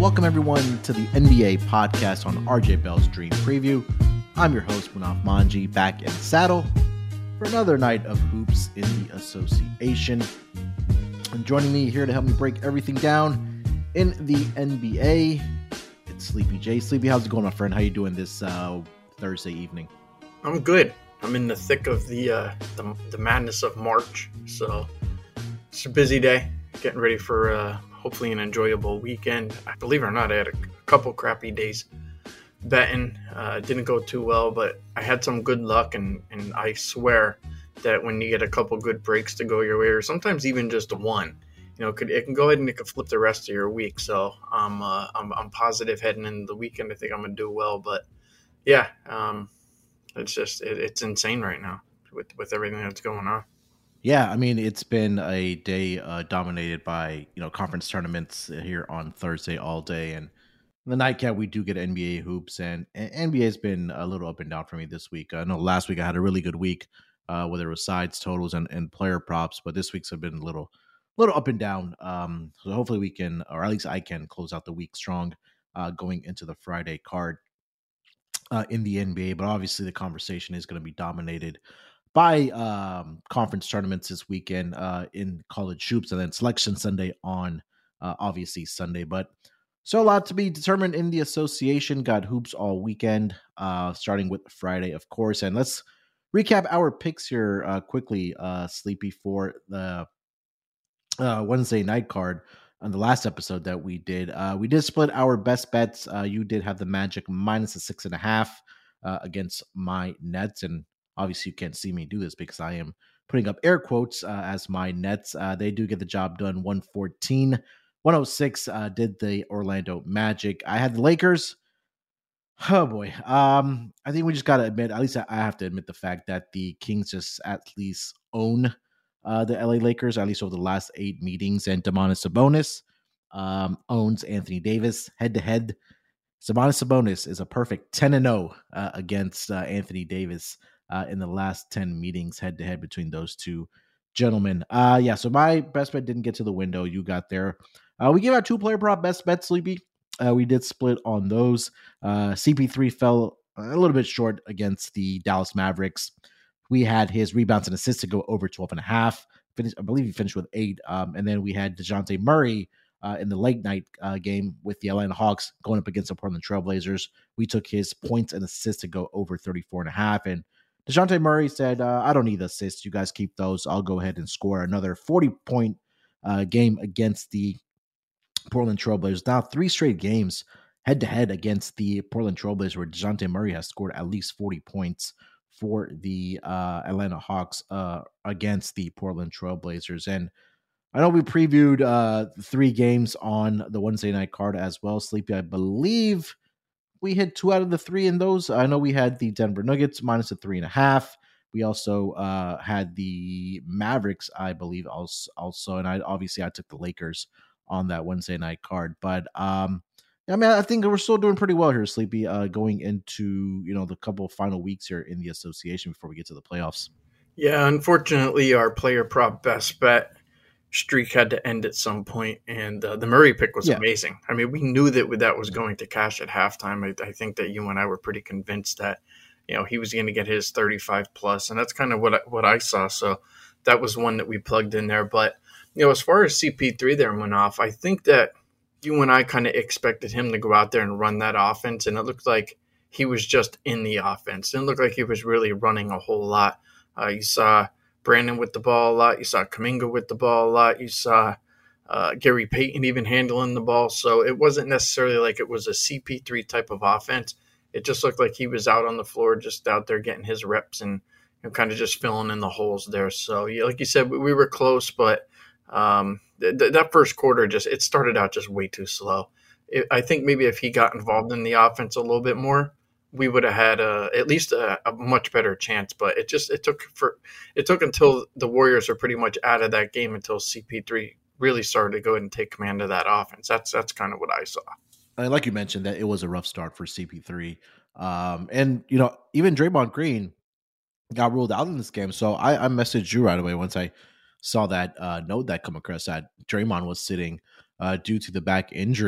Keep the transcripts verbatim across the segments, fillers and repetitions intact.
Welcome everyone to the N B A podcast on R J Bell's Dream Preview. I'm your host, Munaf Manji, back in the saddle for another night of hoops in the association. And joining me here to help me break everything down in the N B A, it's Sleepy J. Sleepy, how's it going, my friend? How you doing this uh, Thursday evening? I'm good. I'm in the thick of the, uh, the the madness of March, so it's a busy day. Getting ready for uh, hopefully an enjoyable weekend. Believe it or not, I had a couple crappy days betting. Uh, didn't go too well, but I had some good luck, and, and I swear that when you get a couple good breaks to go your way, or sometimes even just one, you know, it, could, it can go ahead and it can flip the rest of your week. So I'm uh, I'm, I'm positive heading into the weekend. I think I'm gonna do well, but yeah, um, it's just it, it's insane right now with with everything that's going on. Yeah, I mean, it's been a day uh, dominated by, you know, conference tournaments here on Thursday all day. And the nightcap, we do get N B A hoops, and, and N B A has been a little up and down for me this week. I know last week I had a really good week, uh, whether it was sides, totals, and, and player props, but this week's have been a little little up and down. Um, so hopefully we can, or at least I can, close out the week strong uh, going into the Friday card uh, in the N B A. But obviously the conversation is going to be dominated by um, conference tournaments this weekend uh, in college hoops, and then Selection Sunday on uh, obviously Sunday. But so a lot to be determined in the association. Got hoops all weekend, uh, starting with Friday, of course. And let's recap our picks here uh, quickly, uh, Sleepy, for the uh, Wednesday night card on the last episode that we did. Uh, we did split our best bets. Uh, you did have the Magic minus a six and a half uh, against my Nets, and obviously, you can't see me do this because I am putting up air quotes uh, as my Nets. Uh, they do get the job done. one fourteen, one oh six uh, did the Orlando Magic. I had the Lakers. Oh, boy. Um, I think we just got to admit, at least I have to admit the fact that the Kings just at least own uh, the L A Lakers, at least over the last eight meetings. And Domantas Sabonis um, owns Anthony Davis head-to-head. Domantas Sabonis is a perfect ten and oh uh, against uh, Anthony Davis Uh, in the last ten meetings head-to-head between those two gentlemen. Uh, yeah, so my best bet didn't get to the window. You got there. Uh, we gave out two player prop best bets, Sleepy. Uh, we did split on those. Uh, C P three fell a little bit short against the Dallas Mavericks. We had his rebounds and assists to go over twelve and a half. Finished, I believe he finished with eight. Um, and then we had DeJounte Murray uh, in the late night uh, game with the Atlanta Hawks going up against the Portland Trailblazers. We took his points and assists to go over thirty-four and a half. And DeJounte Murray said, uh, I don't need the assists. You guys keep those. I'll go ahead and score another forty-point uh, game against the Portland Trailblazers. Now, three straight games head-to-head against the Portland Trailblazers where DeJounte Murray has scored at least forty points for the uh, Atlanta Hawks uh, against the Portland Trailblazers. And I know we previewed uh, three games on the Wednesday night card as well. Sleepy, I believe we hit two out of the three in those. I know we had the Denver Nuggets minus a three and a half. We also uh, had the Mavericks, I believe, also, also. And I obviously I took the Lakers on that Wednesday night card. But um, I mean, I think we're still doing pretty well here, Sleepy, uh, going into, you know, the couple of final weeks here in the association before we get to the playoffs. Yeah, unfortunately, our player prop best bet streak had to end at some point, and uh, the Murray pick was yeah. amazing. I mean, we knew that that was going to cash at halftime. I, I think that you and I were pretty convinced that, you know, he was going to get his thirty-five plus, and that's kind of what I, what I saw. So that was one that we plugged in there. But, you know, as far as C P three there went off, I think that you and I kind of expected him to go out there and run that offense, and it looked like he was just in the offense. It didn't look like he was really running a whole lot. Uh, you saw Brandon with the ball a lot. You saw Kuminga with the ball a lot. You saw uh, Gary Payton even handling the ball. So it wasn't necessarily like it was a C P three type of offense. It just looked like he was out on the floor, just out there getting his reps and, you know, kind of just filling in the holes there. So, yeah, like you said, we, we were close, but um, th- th- that first quarter, just it started out just way too slow. It, I think maybe if he got involved in the offense a little bit more, we would have had a, at least a, a much better chance. But it just it took for it took until the Warriors are pretty much out of that game until C P three really started to go ahead and take command of that offense. That's that's kind of what I saw. Like you mentioned, that it was a rough start for C P three, um, and you know even Draymond Green got ruled out in this game. So I, I messaged you right away once I saw that uh, note that come across that Draymond was sitting uh, due to the back injury.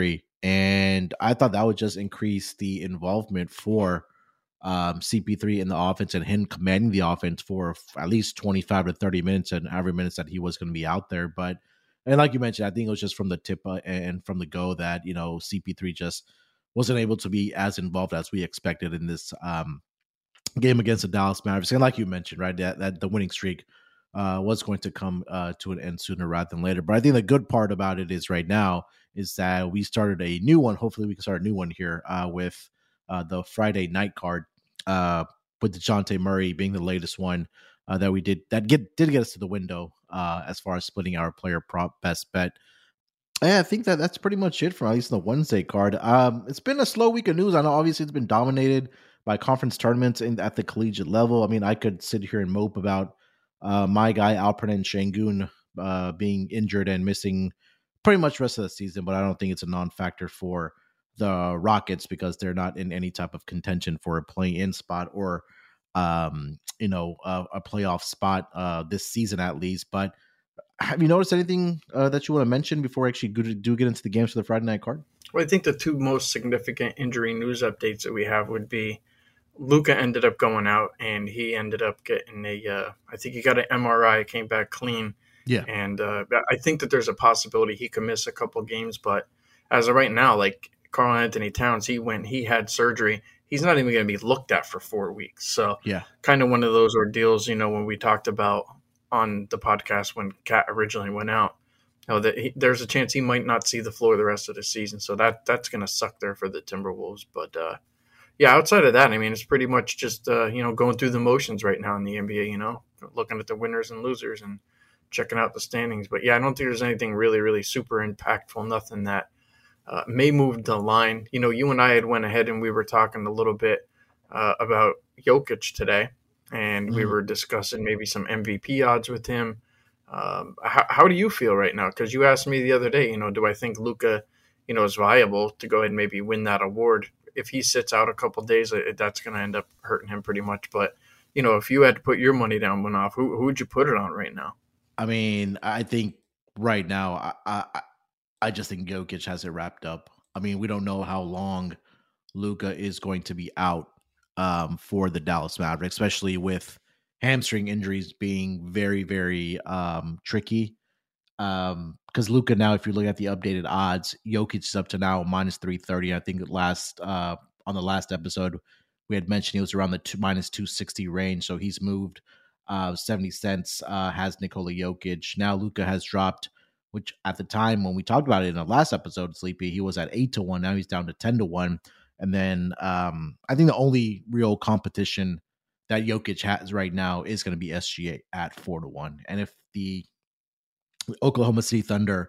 And I thought that would just increase the involvement for um, C P three in the offense and him commanding the offense for f- at least twenty-five to thirty minutes and every minutes that he was going to be out there. But, and like you mentioned, I think it was just from the tip uh, and from the go that, you know, C P three just wasn't able to be as involved as we expected in this um, game against the Dallas Mavericks. And like you mentioned, right, that, that the winning streak uh, was going to come uh, to an end sooner rather than later. But I think the good part about it is right now is that we started a new one. Hopefully we can start a new one here uh, with uh, the Friday night card uh, with DeJounte Murray being the latest one uh, that we did that get did get us to the window uh, as far as splitting our player prop best bet. Yeah, I think that that's pretty much it for at least the Wednesday card. Um, it's been a slow week of news. I know obviously it's been dominated by conference tournaments in, at the collegiate level. I mean, I could sit here and mope about uh, my guy Alperen Şengün uh, being injured and missing pretty much the rest of the season, but I don't think it's a non-factor for the Rockets because they're not in any type of contention for a play-in spot or um, you know uh, a playoff spot uh, this season at least. But have you noticed anything uh, that you want to mention before we actually do, do get into the games for the Friday night card? Well, I think the two most significant injury news updates that we have would be Luka ended up going out and he ended up getting a, uh, I think he got an M R I, came back clean. Yeah. And uh, I think that there's a possibility he could miss a couple games. But as of right now, like Karl Anthony Towns, he went, he had surgery. He's not even going to be looked at for four weeks. So yeah, kind of one of those ordeals, you know, when we talked about on the podcast when Cat originally went out, you know, that he, there's a chance he might not see the floor the rest of the season. So that that's going to suck there for the Timberwolves. But uh, yeah, outside of that, I mean, it's pretty much just, uh, you know, going through the motions right now in the N B A, you know, looking at the winners and losers and checking out the standings. But yeah, I don't think there's anything really, really super impactful, nothing that uh, may move the line. You know, you and I had went ahead and we were talking a little bit uh, about Jokic today. And we were discussing maybe some M V P odds with him. Um, how, how do you feel right now? Because you asked me the other day, you know, do I think Luka, you know, is viable to go ahead and maybe win that award? If he sits out a couple of days, that's going to end up hurting him pretty much. But, you know, if you had to put your money down, one off, who, who would you put it on right now? I mean, I think right now, I, I, I just think Jokic has it wrapped up. I mean, we don't know how long Luka is going to be out um, for the Dallas Mavericks, especially with hamstring injuries being very, very um, tricky. Um, because Luka now, if you look at the updated odds, Jokic is up to now minus three thirty. I think last uh, on the last episode we had mentioned he was around the two, minus two sixty range, so he's moved uh, seventy cents. Uh, has Nikola Jokic now? Luka has dropped, which at the time when we talked about it in the last episode, Sleepy, he was at eight to one. Now he's down to ten to one. And then um, I think the only real competition that Jokic has right now is going to be S G A at four to one. And if the Oklahoma City Thunder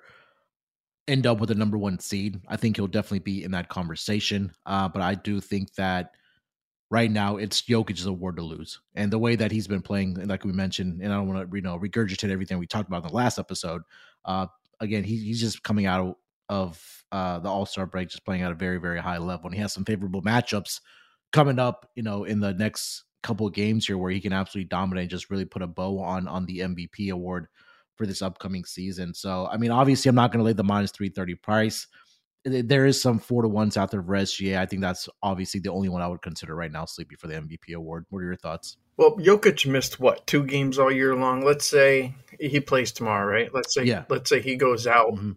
end up with the number one seed, I think he'll definitely be in that conversation. Uh, but I do think that right now it's Jokic's award to lose. And the way that he's been playing, like we mentioned, and I don't want to you know regurgitate everything we talked about in the last episode. Uh, again, he, he's just coming out of, of uh, the All-Star break, just playing at a very, very high level. And he has some favorable matchups coming up, you know, in the next couple of games here where he can absolutely dominate and just really put a bow on on the M V P award for this upcoming season. So, I mean, obviously, I'm not going to lay the minus three thirty price. There is some four to ones out there for S G A. I think that's obviously the only one I would consider right now, Sleepy, for the M V P award. What are your thoughts? Well, Jokic missed what, two games all year long. Let's say he plays tomorrow, right? Let's say yeah. Let's say he goes out mm-hmm.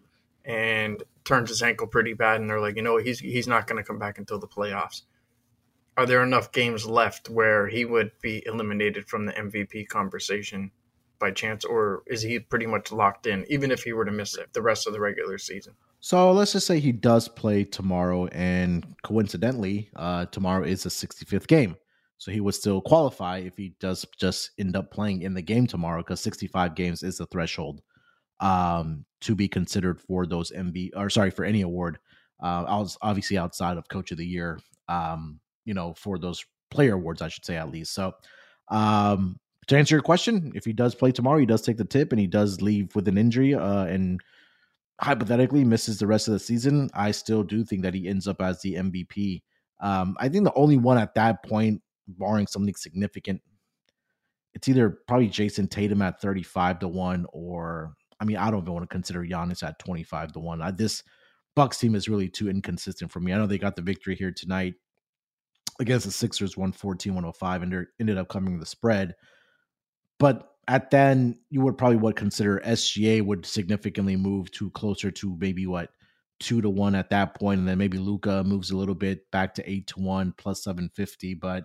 and turns his ankle pretty bad, and they're like, you know, he's he's not going to come back until the playoffs. Are there enough games left where he would be eliminated from the M V P conversation by chance, or is he pretty much locked in, even if he were to miss it the rest of the regular season? So let's just say he does play tomorrow, and coincidentally, uh, tomorrow is the sixty-fifth game. So he would still qualify if he does just end up playing in the game tomorrow, because sixty-five games is the threshold um, to be considered for those M V P, or sorry, for any award. Uh, obviously outside of Coach of the Year, um, you know, for those player awards, I should say at least. So um, to answer your question, if he does play tomorrow, he does take the tip, and he does leave with an injury, uh, and hypothetically misses the rest of the season, I still do think that he ends up as the M V P. Um, I think the only one at that point, barring something significant, it's either probably Jason Tatum at thirty-five to one, or I mean, I don't even want to consider Giannis at twenty-five to one. I this, Bucks team is really too inconsistent for me. I know they got the victory here tonight against the Sixers, one fourteen one oh five, and they ended up covering the spread. But at then, you would probably would consider S G A would significantly move to closer to maybe what two to one at that point, and then maybe Luka moves a little bit back to eight to one plus seven fifty. But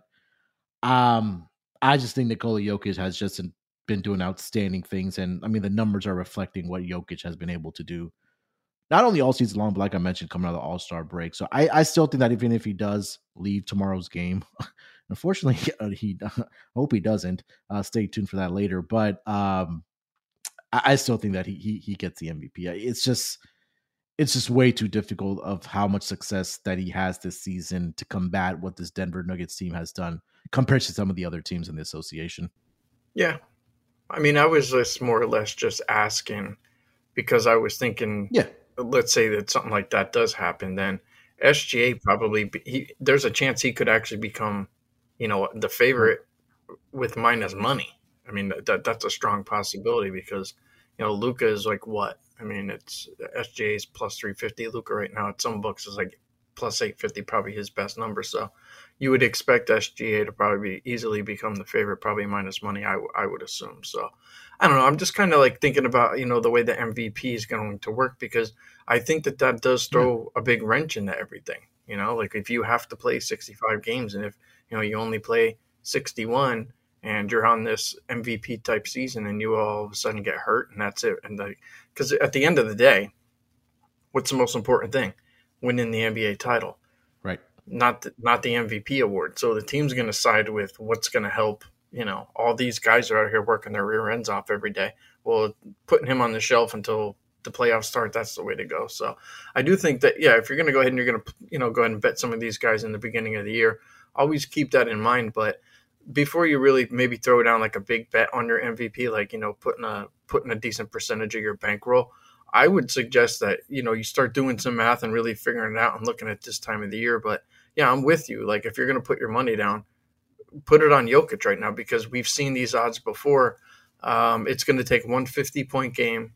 um, I just think Nikola Jokic has just been doing outstanding things, and I mean the numbers are reflecting what Jokic has been able to do, not only all season long, but like I mentioned, coming out of the All Star break. So I, I still think that even if he does leave tomorrow's game, unfortunately, he I hope he doesn't. Uh, stay tuned for that later. But um, I, I still think that he, he he gets the M V P. It's just it's just way too difficult of how much success that he has this season to combat what this Denver Nuggets team has done compared to some of the other teams in the association. Yeah, I mean, I was just more or less just asking because I was thinking, yeah. Let's say that something like that does happen, then S G A probably he, there's a chance he could actually become, you know, the favorite with minus money. I mean, that that's a strong possibility because, you know, Luka is like what? I mean, it's S G A is plus three fifty. Luka right now at some books is like plus eight fifty, probably his best number. So you would expect S G A to probably be, easily become the favorite, probably minus money, I, I would assume. So I don't know. I'm just kind of like thinking about, you know, the way the M V P is going to work because I think that that does throw yeah. a big wrench into everything. You know, like if you have to play sixty-five games and if, you know, you only play sixty-one and you're on this M V P type season and you all of a sudden get hurt and that's it. And like, because at the end of the day, what's the most important thing? Winning the N B A title. Right. Not the, not the M V P award. So the team's going to side with what's going to help. You know, all these guys are out here working their rear ends off every day. Well, putting him on the shelf until the playoffs start, that's the way to go. So I do think that, yeah, if you're going to go ahead and you're going to, you know, go ahead and bet some of these guys in the beginning of the year, always keep that in mind. But before you really maybe throw down like a big bet on your M V P, like, you know, putting a, putting a decent percentage of your bankroll, I would suggest that, you know, you start doing some math and really figuring it out and looking at this time of the year. But yeah, I'm with you. Like if you're going to put your money down, put it on Jokic right now because we've seen these odds before. Um, it's going to take one fifty-point game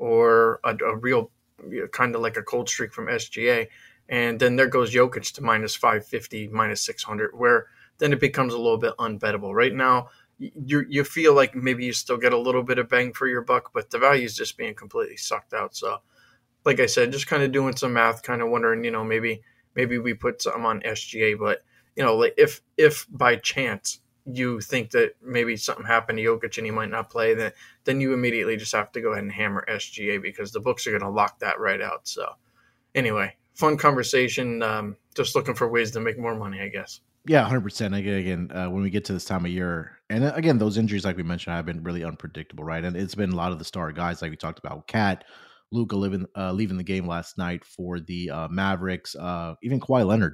or a, a real you know, kind of like a cold streak from S G A, and then there goes Jokic to minus five fifty, minus six hundred, where then it becomes a little bit unbettable. Right now, you you feel like maybe you still get a little bit of bang for your buck, but the value is just being completely sucked out. So, like I said, just kind of doing some math, kind of wondering, you know, maybe maybe we put some on S G A, but you know, like if if by chance you think that maybe something happened to Jokic and he might not play, then then you immediately just have to go ahead and hammer S G A because the books are going to lock that right out. So anyway, fun conversation. Um, just looking for ways to make more money, I guess. Yeah, one hundred percent. Again, again uh, when we get to this time of year, and again, those injuries, like we mentioned, have been really unpredictable, right? And it's been a lot of the star guys, like we talked about, Cat, Luka leaving, uh, leaving the game last night for the uh, Mavericks, uh, even Kawhi Leonard,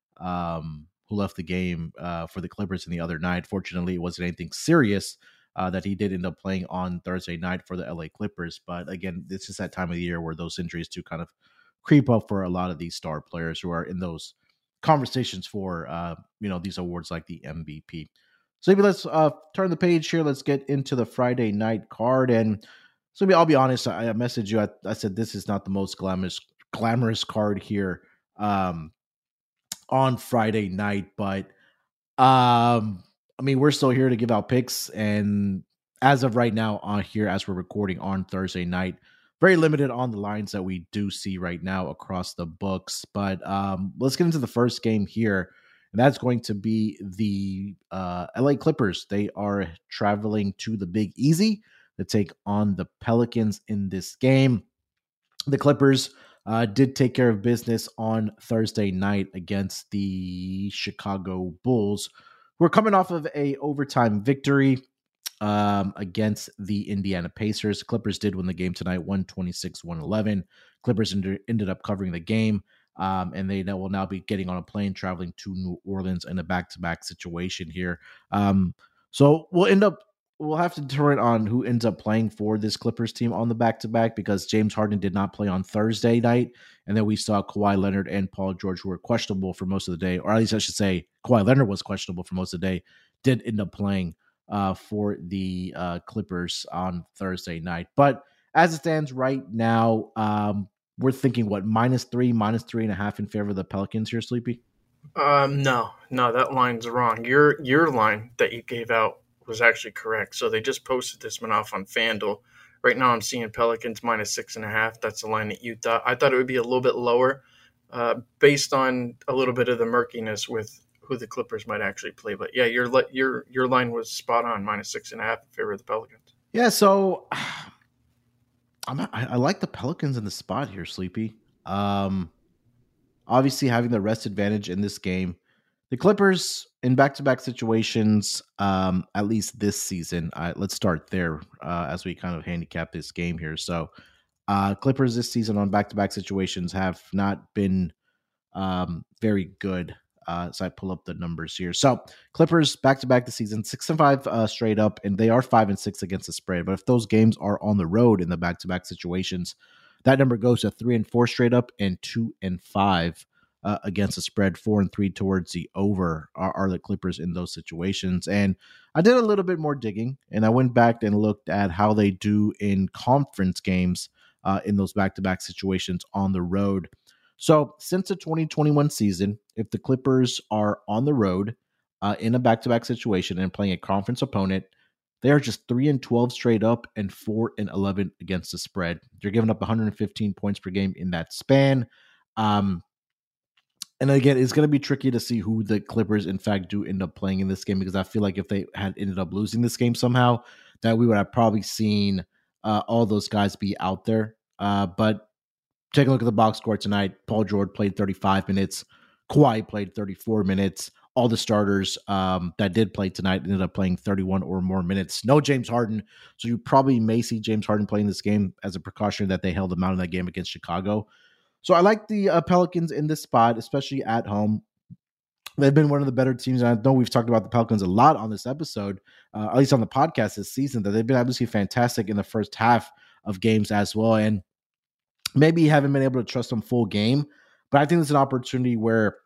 um, who left the game uh, for the Clippers in the other night. Fortunately, it wasn't anything serious uh, that he did end up playing on Thursday night for the L A Clippers. But again, it's just that time of the year where those injuries do kind of creep up for a lot of these star players who are in those conversations for, uh, you know, these awards like the M V P. So maybe let's uh, turn the page here. Let's get into the Friday night card. And so maybe I'll be honest, I, I messaged you. I, I said, this is not the most glamorous, glamorous card here. Um, on Friday night, but um I mean we're still here to give out picks, and as of right now on here as we're recording on Thursday night, very limited on the lines that we do see right now across the books. But um let's get into the first game here, and that's going to be the uh L A Clippers. They are traveling to the Big Easy to take on the Pelicans in this game. The Clippers Uh, did take care of business on Thursday night against the Chicago Bulls, who are coming off of a overtime victory um, against the Indiana Pacers. Clippers did win the game tonight, one twenty-six one eleven. Clippers ended, ended up covering the game, um, and they will now be getting on a plane traveling to New Orleans in a back-to-back situation here. Um, so we'll end up We'll have to determine on who ends up playing for this Clippers team on the back-to-back, because James Harden did not play on Thursday night. And then we saw Kawhi Leonard and Paul George, who were questionable for most of the day, or at least I should say Kawhi Leonard was questionable for most of the day, did end up playing uh, for the uh, Clippers on Thursday night. But as it stands right now, um, we're thinking what, minus three, minus three and a half in favor of the Pelicans here, Sleepy? Um, no, no, that line's wrong. Your your line that you gave out was actually correct. So they just posted this one off on FanDuel. Right now, I'm seeing Pelicans minus six and a half. That's the line that you thought. I thought it would be a little bit lower, uh, based on a little bit of the murkiness with who the Clippers might actually play. But yeah, your your your line was spot on, minus six and a half in favor of the Pelicans. Yeah, so I'm, I, I like the Pelicans in the spot here, Sleepy. Um, obviously, having the rest advantage in this game. The Clippers in back-to-back situations, um, at least this season. Uh, let's start there uh, as we kind of handicap this game here. So, uh, Clippers this season on back-to-back situations have not been um, very good. Uh, so I pull up the numbers here. So Clippers back-to-back this season, six and five uh, straight up, and they are five and six against the spread. But if those games are on the road in the back-to-back situations, that number goes to three and four straight up and two and five. Uh, against the spread, four and three towards the over are, are the Clippers in those situations. And I did a little bit more digging, and I went back and looked at how they do in conference games uh, in those back-to-back situations on the road. So since the twenty twenty-one season, if the Clippers are on the road uh, in a back-to-back situation and playing a conference opponent, they are just three and twelve straight up and four and eleven against the spread. They're giving up one hundred fifteen points per game in that span. Um, And again, it's going to be tricky to see who the Clippers, in fact, do end up playing in this game, because I feel like if they had ended up losing this game somehow, that we would have probably seen uh, all those guys be out there. Uh, but take a look at the box score tonight. Paul George played thirty-five minutes. Kawhi played thirty-four minutes. All the starters um, that did play tonight ended up playing thirty-one or more minutes. No James Harden. So you probably may see James Harden playing this game as a precaution that they held him out in that game against Chicago. So I like the uh, Pelicans in this spot, especially at home. They've been one of the better teams. And I know we've talked about the Pelicans a lot on this episode, uh, at least on the podcast this season, that they've been obviously fantastic in the first half of games as well. And maybe you haven't been able to trust them full game, but I think it's an opportunity where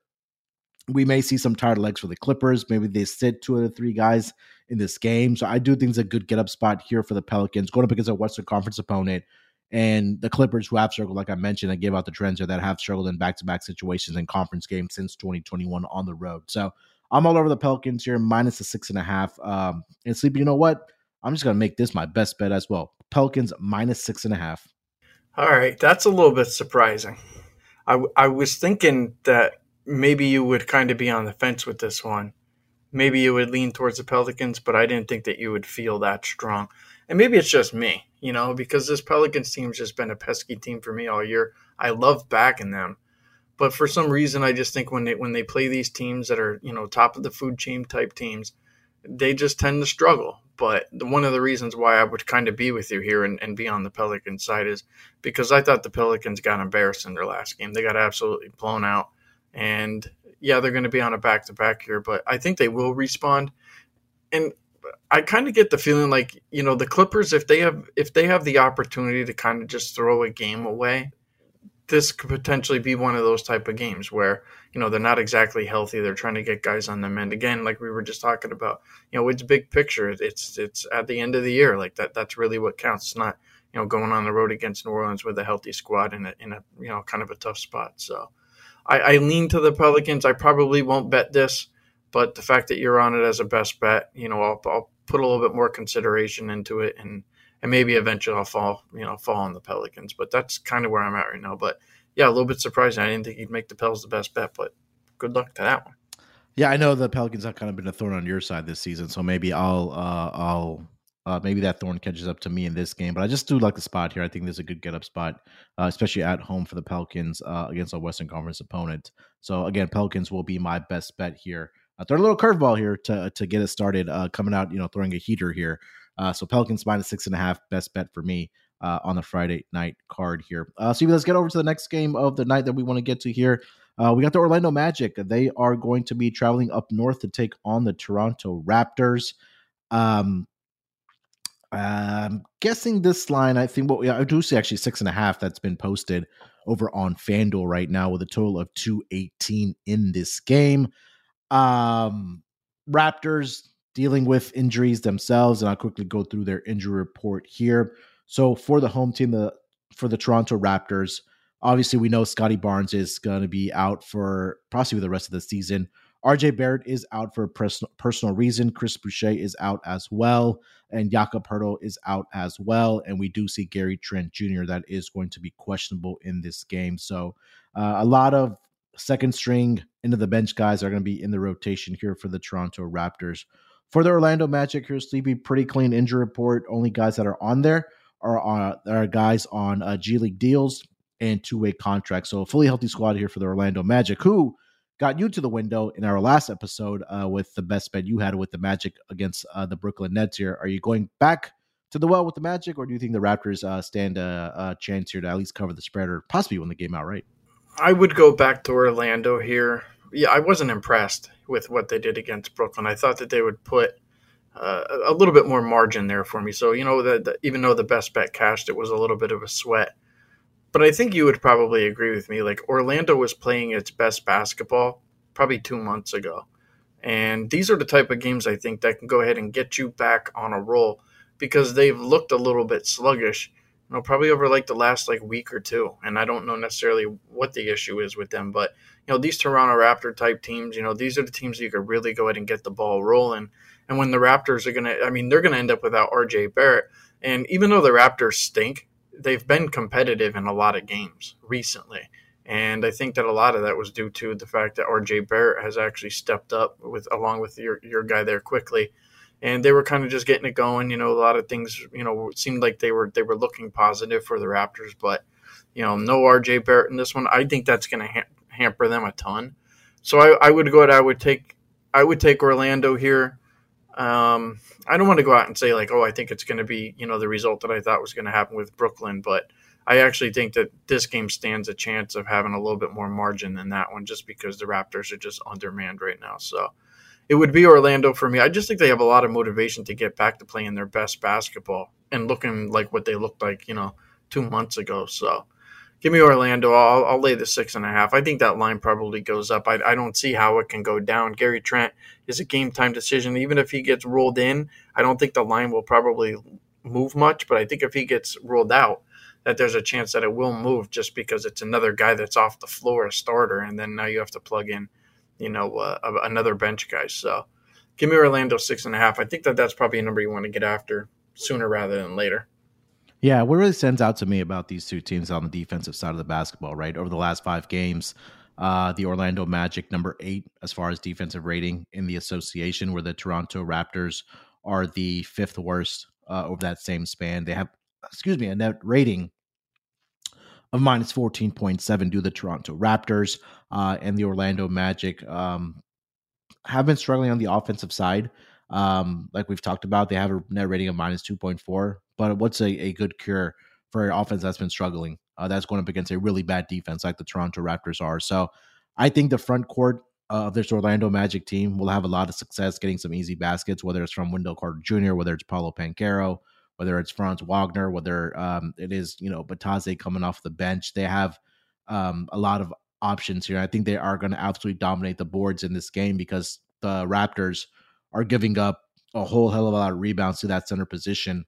we may see some tired legs for the Clippers. Maybe they sit two of the three guys in this game. So I do think it's a good get-up spot here for the Pelicans, going up against a Western Conference opponent. And the Clippers, who have struggled, like I mentioned, I gave out the trends here, that have struggled in back-to-back situations in conference games since twenty twenty-one on the road. So I'm all over the Pelicans here, minus a six and a half. Um, and Sleepy, you know what? I'm just going to make this my best bet as well. Pelicans minus six and a half. All right, that's a little bit surprising. I, I was thinking that maybe you would kind of be on the fence with this one. Maybe you would lean towards the Pelicans, but I didn't think that you would feel that strong. And maybe it's just me, you know, because this Pelicans team's just been a pesky team for me all year. I love backing them. But for some reason, I just think when they when they play these teams that are, you know, top of the food chain type teams, they just tend to struggle. But the, one of the reasons why I would kind of be with you here and, and be on the Pelicans side is because I thought the Pelicans got embarrassed in their last game. They got absolutely blown out. And, yeah, they're going to be on a back-to-back here, but I think they will respond. And I kind of get the feeling like, you know, the Clippers, if they have if they have the opportunity to kind of just throw a game away, this could potentially be one of those type of games where, you know, they're not exactly healthy. They're trying to get guys on them. And again, like we were just talking about, you know, it's big picture. It's it's at the end of the year. Like that that's really what counts. It's not, you know, going on the road against New Orleans with a healthy squad in a, in a you know, kind of a tough spot. So I, I lean to the Pelicans. I probably won't bet this, but the fact that you're on it as a best bet, you know, I'll, I'll put a little bit more consideration into it, and and maybe eventually I'll fall, you know, fall on the Pelicans. But that's kind of where I'm at right now. But yeah, a little bit surprising. I didn't think you'd make the Pels the best bet, but good luck to that one. Yeah, I know the Pelicans have kind of been a thorn on your side this season, so maybe I'll uh, I'll uh, maybe that thorn catches up to me in this game. But I just do like the spot here. I think there's a good get up spot, uh, especially at home for the Pelicans uh, against a Western Conference opponent. So again, Pelicans will be my best bet here. Uh, throw a little curveball here to to get it started. Uh, coming out, you know, throwing a heater here. Uh, so Pelicans minus six and a half, best bet for me uh, on the Friday night card here. Uh, so let's get over to the next game of the night that we want to get to here. Uh, we got the Orlando Magic. They are going to be traveling up north to take on the Toronto Raptors. Um, I'm guessing this line, I think what we I do see actually six and a half that's been posted over on FanDuel right now with a total of two eighteen in this game. Um, Raptors dealing with injuries themselves, and I'll quickly go through their injury report here. So for the home team, the for the Toronto Raptors, Obviously, we know Scotty Barnes is going to be out for possibly the rest of the season. R J Barrett is out for a personal, personal reason. Chris Boucher is out as well. And Jakob Hurtle is out as well. And we do see Gary Trent Junior that is going to be questionable in this game. So uh, a lot of second string into the bench guys are going to be in the rotation here for the Toronto Raptors. For the Orlando Magic, here's Sleepy, pretty clean injury report. Only guys that are on there are, on, are guys on uh, G League deals and two-way contracts. So a fully healthy squad here for the Orlando Magic, who got you to the window in our last episode uh, with the best bet you had with the Magic against uh, the Brooklyn Nets here. Are you going back to the well with the Magic, or do you think the Raptors uh, stand a, a chance here to at least cover the spread or possibly win the game outright? I would go back to Orlando here. Yeah, I wasn't impressed with what they did against Brooklyn. I thought that they would put uh, a little bit more margin there for me. So, you know, the, the, even though the best bet cashed, it was a little bit of a sweat. But I think you would probably agree with me. Like, Orlando was playing its best basketball probably two months ago. And these are the type of games I think that can go ahead and get you back on a roll, because they've looked a little bit sluggish, you know, probably over like the last like week or two. And I don't know necessarily what the issue is with them, but you know, these Toronto Raptor type teams, you know, these are the teams that you could really go ahead and get the ball rolling. And when the Raptors are going to, I mean, they're going to end up without R J Barrett. And even though the Raptors stink, they've been competitive in a lot of games recently. And I think that a lot of that was due to the fact that R J Barrett has actually stepped up with, along with your, your guy there quickly. And they were kind of just getting it going. You know, a lot of things, you know, it seemed like they were, they were looking positive for the Raptors, but you know, no R J Barrett in this one. I think that's going to ha- hamper them a ton. So I, I would go ahead. I would take, I would take Orlando here. Um, I don't want to go out and say like, oh, I think it's going to be, you know, the result that I thought was going to happen with Brooklyn, but I actually think that this game stands a chance of having a little bit more margin than that one, just because the Raptors are just undermanned right now. So it would be Orlando for me. I just think they have a lot of motivation to get back to playing their best basketball and looking like what they looked like, you know, two months ago. So give me Orlando. I'll, I'll lay the six and a half. I think that line probably goes up. I, I don't see how it can go down. Gary Trent is a game time decision. Even if he gets rolled in, I don't think the line will probably move much. But I think if he gets rolled out, that there's a chance that it will move, just because it's another guy that's off the floor, a starter, and then now you have to plug in, you know, uh, another bench guy. So give me Orlando six and a half. I think that that's probably a number you want to get after sooner rather than later. Yeah, what really stands out to me about these two teams on the defensive side of the basketball, right? Over the last five games, uh, the Orlando Magic, number eight as far as defensive rating in the association, where the Toronto Raptors are the fifth worst uh, over that same span. They have, excuse me, a net rating of minus fourteen point seven due to the Toronto Raptors, uh, and the Orlando Magic um, have been struggling on the offensive side. Um, like we've talked about, they have a net rating of minus two point four. But what's a, a good cure for an offense that's been struggling? Uh, that's going up against a really bad defense like the Toronto Raptors are. So I think the front court of this Orlando Magic team will have a lot of success getting some easy baskets, whether it's from Wendell Carter Junior, whether it's Paulo Banchero, whether it's Franz Wagner, whether um, it is, you know, Batase coming off the bench. They have um, a lot of options here. I think they are going to absolutely dominate the boards in this game, because the Raptors are giving up a whole hell of a lot of rebounds to that center position.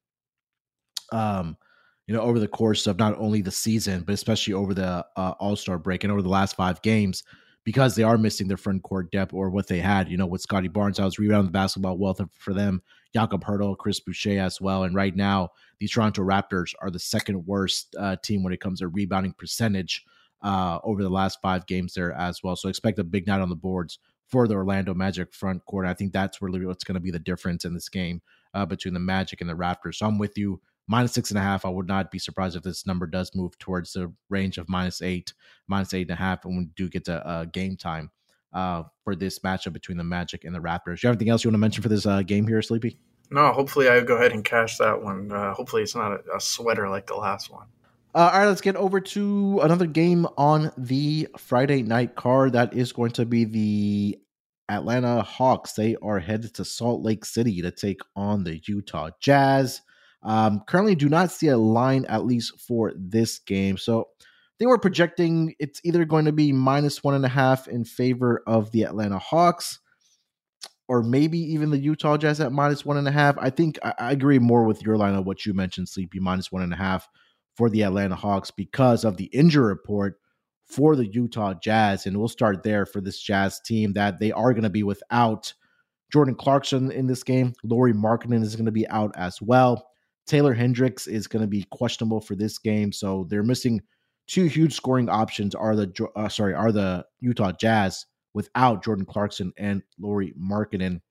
Um, you know, over the course of not only the season, but especially over the uh, All-Star break and over the last five games, because they are missing their front court depth, or what they had, you know, with Scotty Barnes. I was rebounding the basketball wealth for them, Jakob Hurtle, Chris Boucher as well. And right now, the Toronto Raptors are the second worst uh, team when it comes to rebounding percentage uh, over the last five games there as well. So expect a big night on the boards for the Orlando Magic front court. I think that's really what's going to be the difference in this game uh, between the Magic and the Raptors. So I'm with you. Minus six and a half. I would not be surprised if this number does move towards the range of minus eight, minus eight and a half, and we do get to uh, game time uh, for this matchup between the Magic and the Raptors. Do you have anything else you want to mention for this uh, game here, Sleepy? No, hopefully I go ahead and cash that one. Uh, hopefully it's not a, a sweater like the last one. Uh, all right, let's get over to another game on the Friday night card. That is going to be the Atlanta Hawks. They are headed to Salt Lake City to take on the Utah Jazz. Um, currently do not see a line, at least for this game. So I think we're projecting it's either going to be minus one and a half in favor of the Atlanta Hawks, or maybe even the Utah Jazz at minus one and a half. I think I, I agree more with your line of what you mentioned, Sleepy, minus one and a half for the Atlanta Hawks because of the injury report for the Utah Jazz. And we'll start there for this Jazz team that they are going to be without Jordan Clarkson in this game. Lauri Markkanen is going to be out as well. Taylor Hendricks is going to be questionable for this game. So they're missing two huge scoring options are the uh, sorry, are the Utah Jazz without Jordan Clarkson and Lauri Markkanen.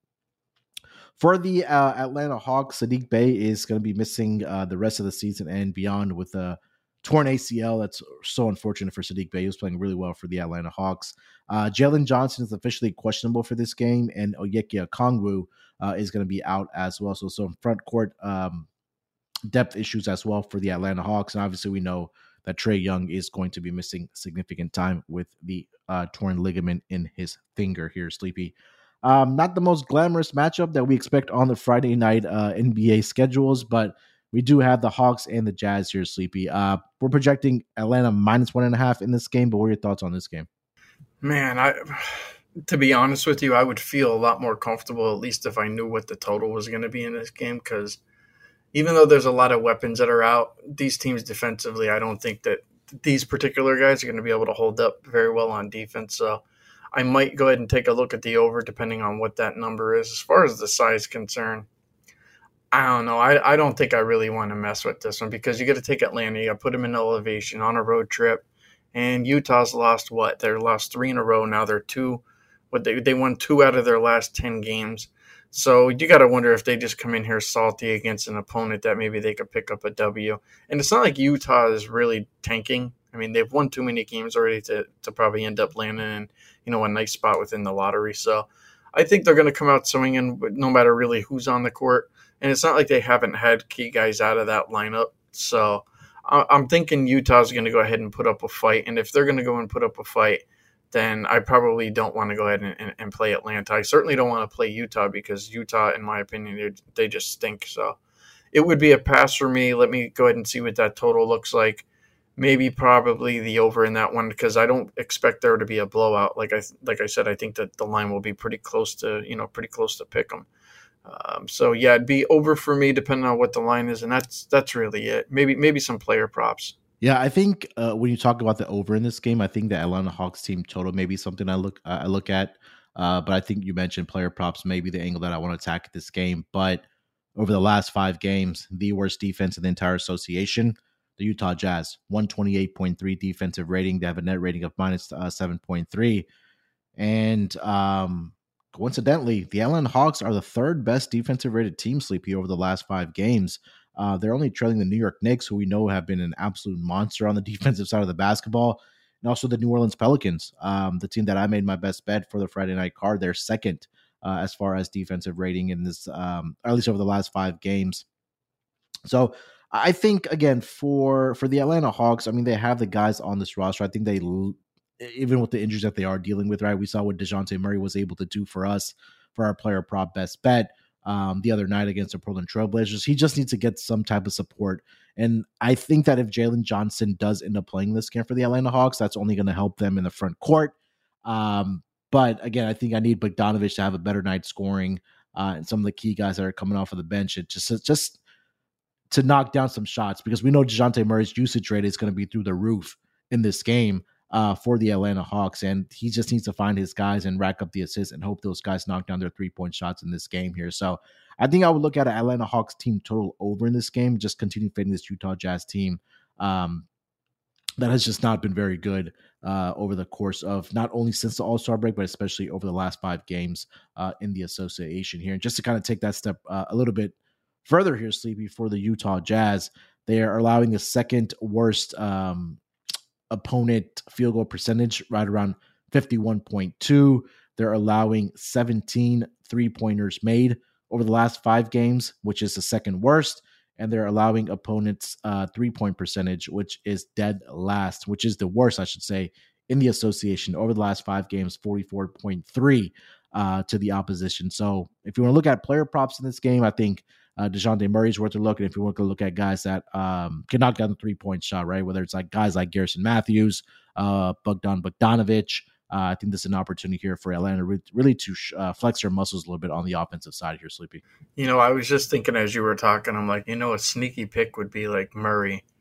For the uh, Atlanta Hawks, Saddiq Bey is going to be missing uh, the rest of the season and beyond with a torn A C L. That's so unfortunate for Saddiq Bey. He was playing really well for the Atlanta Hawks. Uh, Jalen Johnson is officially questionable for this game, and Onyeka Okongwu uh, is going to be out as well. So some front court um, depth issues as well for the Atlanta Hawks. And obviously we know that Trae Young is going to be missing significant time with the uh, torn ligament in his finger here, Sleepy. Um, not the most glamorous matchup that we expect on the Friday night uh, N B A schedules, but we do have the Hawks and the Jazz here, Sleepy. Uh, we're projecting Atlanta minus one and a half in this game, but what are your thoughts on this game? Man, I to be honest with you, I would feel a lot more comfortable, at least if I knew what the total was going to be in this game, because even though there's a lot of weapons that are out, these teams defensively, I don't think that these particular guys are going to be able to hold up very well on defense. So I might go ahead and take a look at the over, depending on what that number is. As far as the size concerned, I don't know. I, I don't think I really want to mess with this one because you got to take Atlanta, you got to put them in elevation on a road trip. And Utah's lost what? They're lost three in a row. Now they're two. What they they won two out of their last ten games. So you got to wonder if they just come in here salty against an opponent that maybe they could pick up a W. And it's not like Utah is really tanking. I mean, they've won too many games already to, to probably end up landing in, you know, a nice spot within the lottery. So I think they're going to come out swinging no matter really who's on the court. And it's not like they haven't had key guys out of that lineup. So I'm thinking Utah's going to go ahead and put up a fight. And if they're going to go and put up a fight, then I probably don't want to go ahead and, and, and play Atlanta. I certainly don't want to play Utah because Utah, in my opinion, they, they just stink. So it would be a pass for me. Let me go ahead and see what that total looks like. Maybe probably the over in that one because I don't expect there to be a blowout. Like I like I said, I think that the line will be pretty close to you know pretty close to pick 'em. Um, so yeah, it'd be over for me depending on what the line is, and that's that's really it. Maybe maybe some player props. Yeah, I think uh, when you talk about the over in this game, I think the Atlanta Hawks team total may be something I look uh, I look at. Uh, but I think you mentioned player props, maybe the angle that I want to attack this game. But over the last five games, the worst defense in the entire association, the Utah Jazz, one twenty-eight point three defensive rating. They have a net rating of minus uh, seven point three. And um, coincidentally, the Atlanta Hawks are the third best defensive rated team, Sleepy, over the last five games. Uh, they're only trailing the New York Knicks, who we know have been an absolute monster on the defensive side of the basketball, and also the New Orleans Pelicans, um, the team that I made my best bet for the Friday night card. They're second uh, as far as defensive rating in this, um, at least over the last five games. So I think, again, for for the Atlanta Hawks, I mean, they have the guys on this roster. I think they, even with the injuries that they are dealing with, right? We saw what DeJounte Murray was able to do for us for our player prop best bet. Um, the other night against the Portland Trailblazers. He just needs to get some type of support. And I think that if Jalen Johnson does end up playing this game for the Atlanta Hawks, that's only going to help them in the front court. Um, but again, I think I need Bogdanovich to have a better night scoring uh, and some of the key guys that are coming off of the bench. It just, just to knock down some shots because we know DeJounte Murray's usage rate is going to be through the roof in this game. Uh, for the Atlanta Hawks, and he just needs to find his guys and rack up the assists and hope those guys knock down their three-point shots in this game here. So I think I would look at an Atlanta Hawks team total over in this game, just continue fading this Utah Jazz team um, that has just not been very good uh, over the course of not only since the All-Star break, but especially over the last five games uh, in the association here. And just to kind of take that step uh, a little bit further here, Sleepy, for the Utah Jazz, they are allowing the second worst um, opponent field goal percentage, right around fifty-one point two. They're allowing seventeen three-pointers made over the last five games, which is the second worst. And they're allowing opponents uh, three-point percentage, which is dead last, which is the worst, I should say, in the association over the last five games, forty-four point three uh, to the opposition. So if you want to look at player props in this game, I think Uh, DeJounte Murray's worth a look. And if you want to look at guys that um, can knock down the three-point shot, right, whether it's like guys like Garrison Matthews, uh, Bogdan Bogdanovich, uh, I think this is an opportunity here for Atlanta re- really to sh- uh, flex their muscles a little bit on the offensive side here, Sleepy. You know, I was just thinking as you were talking, I'm like, you know, a sneaky pick would be like Murray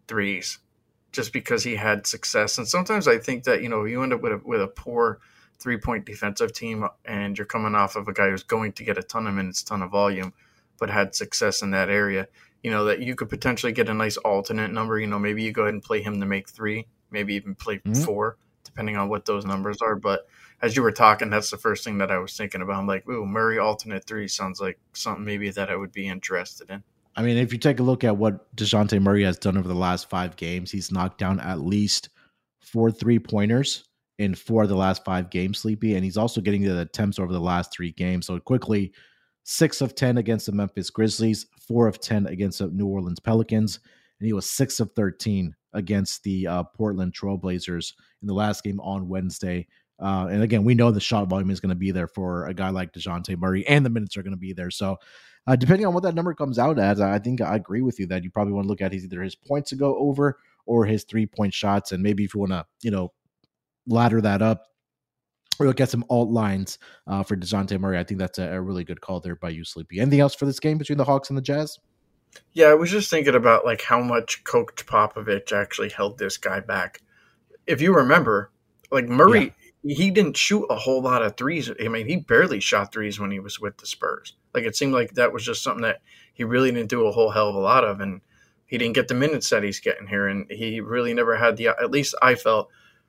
threes just because he had success. And sometimes I think that, you know, you end up with a, with a poor three-point defensive team and you're coming off of a guy who's going to get a ton of minutes, ton of volume, but had success in that area, you know, that you could potentially get a nice alternate number. You know, maybe you go ahead and play him to make three, maybe even play mm-hmm. four, depending on what those numbers are. But as you were talking, that's the first thing that I was thinking about. I'm like, ooh, Murray alternate three sounds like something maybe that I would be interested in. I mean, if you take a look at what DeJounte Murray has done over the last five games, he's knocked down at least four three-pointers in four of the last five games, Sleepy, and he's also getting the attempts over the last three games. So quickly, six of ten against the Memphis Grizzlies, four of ten against the New Orleans Pelicans, and he was six of thirteen against the uh, Portland Trailblazers in the last game on Wednesday. Uh, and again, we know the shot volume is going to be there for a guy like DeJounte Murray, and the minutes are going to be there. So uh, depending on what that number comes out as, I think I agree with you that you probably want to look at his, either his points to go over or his three-point shots. And maybe if you want to, you know, ladder that up or look at some alt lines uh, for DeJounte Murray, I think that's a, a really good call there by you, Sleepy. Anything else for this game between the Hawks and the Jazz? Yeah, I was just thinking about like how much Coach Popovich actually held this guy back. If you remember, like Murray, yeah. he didn't shoot a whole lot of threes. I mean, he barely shot threes when he was with the Spurs. Like it seemed like that was just something that he really didn't do a whole hell of a lot of, and he didn't get the minutes that he's getting here, and he really never had the. At least I felt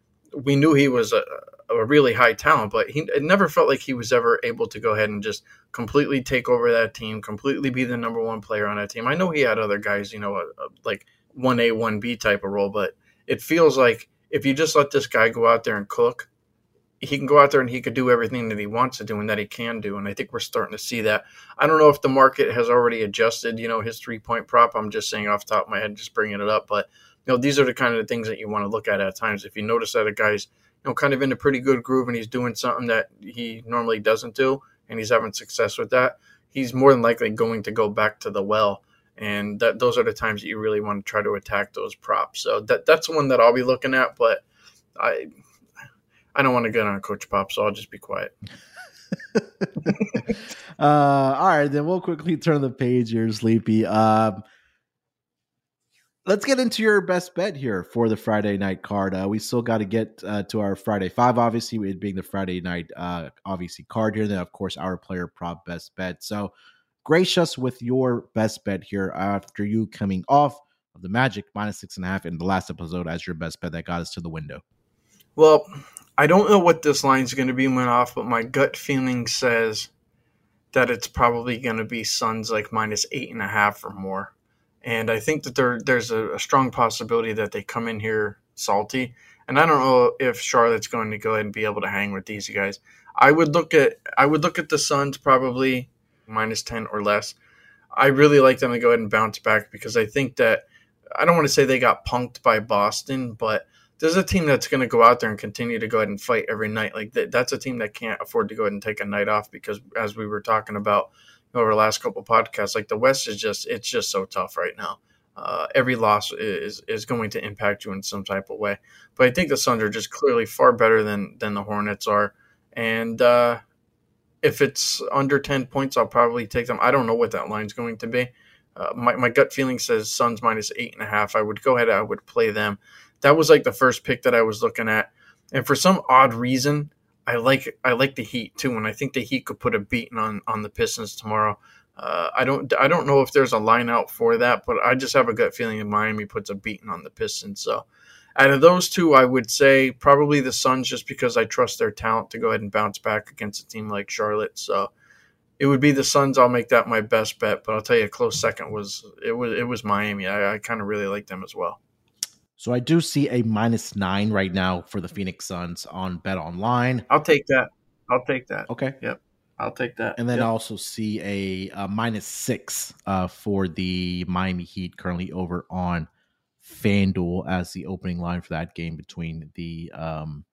we knew he was a, a really high talent, but he it never felt like he was ever able to go ahead and just completely take over that team, completely be the number one player on that team. I know he had other guys, you know, a, a, like one A, one B type of role, but it feels like if you just let this guy go out there and cook, he can go out there and he could do everything that he wants to do and that he can do. And I think we're starting to see that. I don't know if the market has already adjusted, you know, his three-point prop. I'm just saying off the top of my head, just bringing it up. But, you know, these are the kind of things that you want to look at at times. If you notice that a guy's, you know, kind of in a pretty good groove and he's doing something that he normally doesn't do and he's having success with that, he's more than likely going to go back to the well. And that those are the times that you really want to try to attack those props. So that that's one that I'll be looking at, but I – I don't want to get on Coach Pop, so I'll just be quiet. uh, all right, then we'll quickly turn the page here, Sleepy. Um, let's get into your best bet here for the Friday night card. Uh, we still got to get uh, to our Friday five, obviously, it being the Friday night, uh, obviously, card here. Then, of course, our player prop best bet. So grace us with your best bet here after you coming off of the Magic minus six and a half in the last episode as your best bet that got us to the window. Well, I don't know what this line is going to be went off, but my gut feeling says that it's probably going to be Suns like minus eight and a half or more. And I think that there there's a, a strong possibility that they come in here salty. And I don't know if Charlotte's going to go ahead and be able to hang with these guys. I would look at I would look at the Suns probably minus ten or less. I really like them to go ahead and bounce back because I think that I don't want to say they got punked by Boston, but there's a team that's going to go out there and continue to go ahead and fight every night. Like that, that's a team that can't afford to go ahead and take a night off because, as we were talking about over the last couple of podcasts, like the West is just it's just so tough right now. Uh, every loss is is going to impact you in some type of way. But I think the Suns are just clearly far better than than the Hornets are. And uh, if it's under ten points, I'll probably take them. I don't know what that line's going to be. Uh, my my gut feeling says Suns minus eight and a half. I would go ahead. I would play them. That was like the first pick that I was looking at. And for some odd reason, I like I like the Heat too, and I think the Heat could put a beating on, on the Pistons tomorrow. Uh, I don't I don't know if there's a line out for that, but I just have a gut feeling that Miami puts a beating on the Pistons. So out of those two, I would say probably the Suns just because I trust their talent to go ahead and bounce back against a team like Charlotte. So it would be the Suns. I'll make that my best bet, but I'll tell you a close second was it was it was Miami. I, I kind of really like them as well. So I do see a minus nine right now for the Phoenix Suns on Bet Online. I'll take that. I'll take that. Okay. Yep. I'll take that. And then yep. I also see a, a minus six uh, for the Miami Heat currently over on FanDuel as the opening line for that game between the um,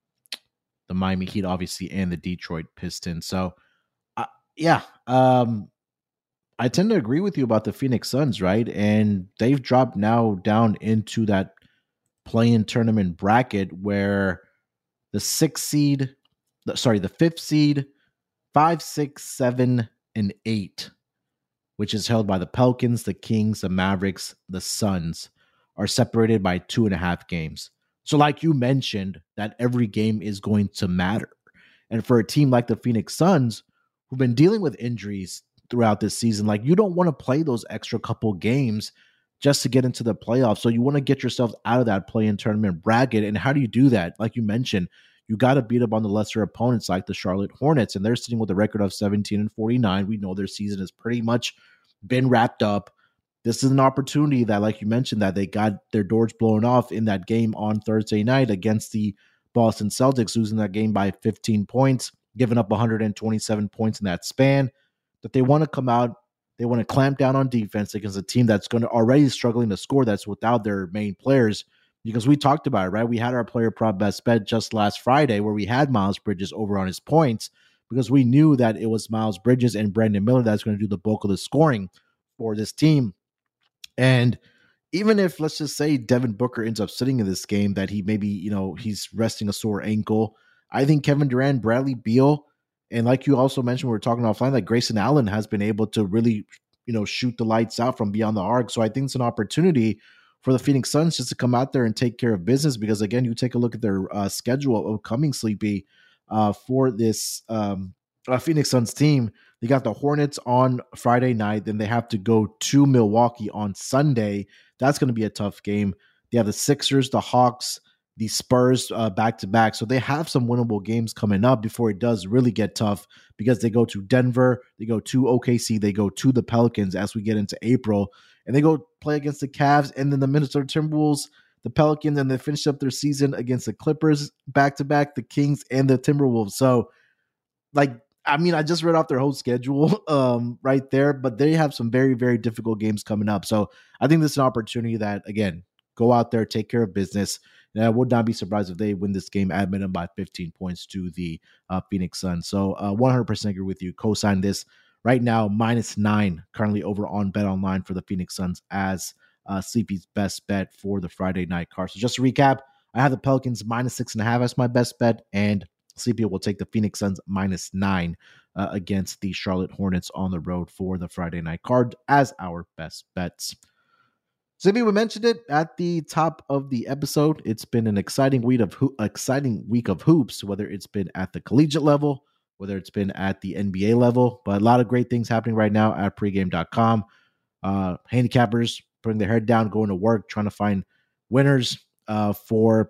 the Miami Heat, obviously, and the Detroit Pistons. So, uh, yeah, um, I tend to agree with you about the Phoenix Suns, right? And they've dropped now down into that play-in tournament bracket where the sixth seed, sorry, the fifth seed, five, six, seven, and eight, which is held by the Pelicans, the Kings, the Mavericks, the Suns, are separated by two and a half games. So like you mentioned, that every game is going to matter. And for a team like the Phoenix Suns, who've been dealing with injuries throughout this season, like you don't want to play those extra couple games just to get into the playoffs. So you want to get yourself out of that play-in tournament bracket. And how do you do that? Like you mentioned, you got to beat up on the lesser opponents like the Charlotte Hornets, and they're sitting with a record of seventeen and forty-nine. We know their season has pretty much been wrapped up. This is an opportunity that, like you mentioned, that they got their doors blown off in that game on Thursday night against the Boston Celtics, losing that game by fifteen points, giving up one hundred twenty-seven points in that span. That they want to come out, they want to clamp down on defense against a team that's going to already struggling to score, that's without their main players. Because we talked about it, right? We had our player prop best bet just last Friday where we had Miles Bridges over on his points because we knew that it was Miles Bridges and Brandon Miller that's going to do the bulk of the scoring for this team. And even if, let's just say, Devin Booker ends up sitting in this game, that he maybe, you know, he's resting a sore ankle, I think Kevin Durant, Bradley Beal, and like you also mentioned, we were talking offline, that Grayson Allen has been able to really, you know, shoot the lights out from beyond the arc. So I think it's an opportunity for the Phoenix Suns just to come out there and take care of business, because again, you take a look at their uh, schedule upcoming, Sleepy, uh, for this um, uh, Phoenix Suns team. They got the Hornets on Friday night, then they have to go to Milwaukee on Sunday. That's going to be a tough game. They have the Sixers, the Hawks, the Spurs uh, back-to-back. So they have some winnable games coming up before it does really get tough, because they go to Denver, they go to O K C, they go to the Pelicans as we get into April, and they go play against the Cavs and then the Minnesota Timberwolves, the Pelicans, and they finish up their season against the Clippers back-to-back, the Kings, and the Timberwolves. So, like, I mean, I just read off their whole schedule um, right there, but they have some very, very difficult games coming up. So I think this is an opportunity that, again, go out there, take care of business. And I would not be surprised if they win this game at minimum by fifteen points to the uh, Phoenix Suns. So uh, one hundred percent agree with you. Co-sign this right now, minus nine, currently over on BetOnline for the Phoenix Suns as uh, Sleepy's best bet for the Friday night card. So just to recap, I have the Pelicans minus six and a half as my best bet, and Sleepy will take the Phoenix Suns minus nine uh, against the Charlotte Hornets on the road for the Friday night card as our best bets. Sleepy, we mentioned it at the top of the episode. It's been an exciting week of ho- exciting week of hoops, whether it's been at the collegiate level, whether it's been at the N B A level, but a lot of great things happening right now at pregame dot com. Uh, handicappers putting their head down, going to work, trying to find winners uh, for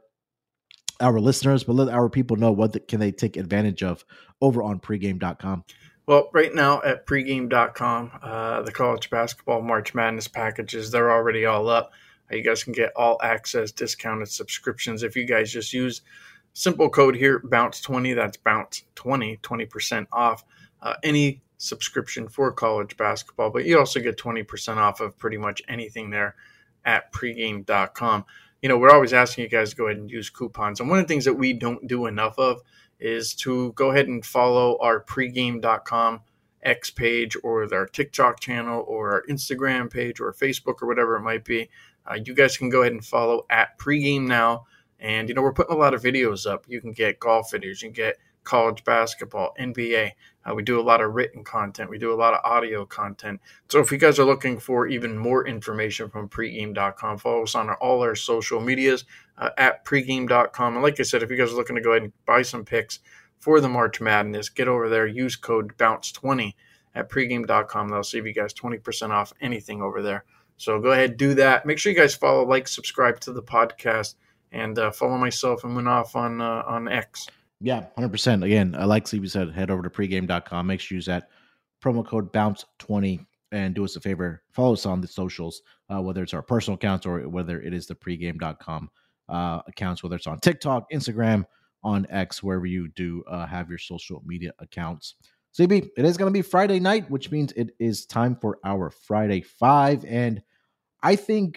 our listeners, but let our people know what the, can they take advantage of over on pregame dot com. Well, right now at pregame dot com, uh, the college basketball March Madness packages, they're already all up. Uh, you guys can get all access discounted subscriptions if you guys just use simple code here, bounce twenty. That's bounce twenty, twenty percent off uh, any subscription for college basketball. But you also get twenty percent off of pretty much anything there at pregame dot com. You know, we're always asking you guys to go ahead and use coupons. And one of the things that we don't do enough of is to go ahead and follow our pregame dot com X page or our TikTok channel or our Instagram page or Facebook or whatever it might be. Uh, you guys can go ahead and follow at pregame now. And, you know, we're putting a lot of videos up. You can get golf videos. You can get college basketball, N B A. Uh, we do a lot of written content. We do a lot of audio content. So if you guys are looking for even more information from pregame dot com, follow us on our, all our social medias uh, at pregame dot com. And like I said, if you guys are looking to go ahead and buy some picks for the March Madness, get over there, use code bounce twenty at pregame dot com. That'll save you guys twenty percent off anything over there. So go ahead, do that. Make sure you guys follow, like, subscribe to the podcast, and uh, follow myself and Munaf on, uh, on X. Yeah, one hundred percent. Again, like Sleepy said, head over to pregame dot com. Make sure you use that promo code bounce twenty and do us a favor. Follow us on the socials, uh, whether it's our personal accounts or whether it is the pregame dot com uh, accounts, whether it's on TikTok, Instagram, on X, wherever you do uh, have your social media accounts. Sleepy, it is going to be Friday night, which means it is time for our Friday Five. And I think